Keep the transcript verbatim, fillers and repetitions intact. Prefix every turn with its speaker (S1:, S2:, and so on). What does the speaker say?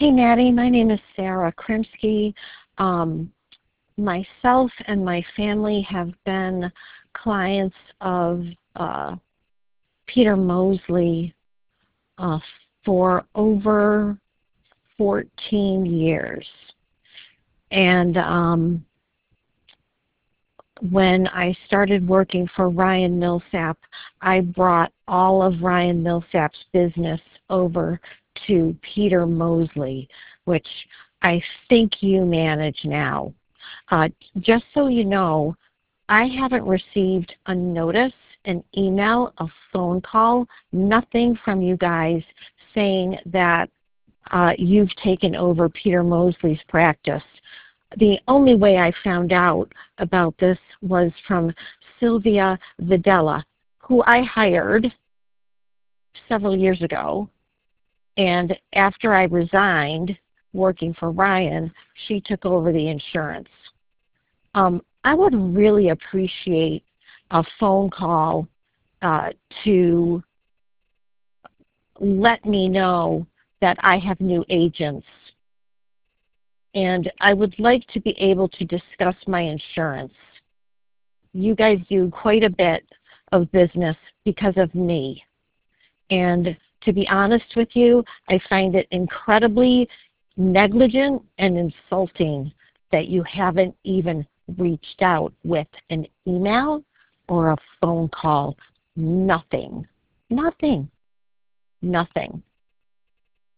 S1: Hey, Maddie. My name is Sarah Krimsky. Um, myself and my family have been clients of uh, Peter Mosley uh, for over fourteen years. And um, when I started working for Ryan Millsap, I brought all of Ryan Millsap's business over to Peter Mosley, which I think you manage now. Uh, just so you know, I haven't received a notice, an email, a phone call, nothing from you guys saying that uh, you've taken over Peter Mosley's practice. The only way I found out about this was from Sylvia Videla, who I hired several years ago. And after I resigned working for Ryan, she took over the insurance. Um, I would really appreciate a phone call uh, to let me know that I have new agents. And I would like to be able to discuss my insurance. You guys do quite a bit of business because of me. And to be honest with you, I find it incredibly negligent and insulting that you haven't even reached out with an email or a phone call. Nothing. Nothing. Nothing.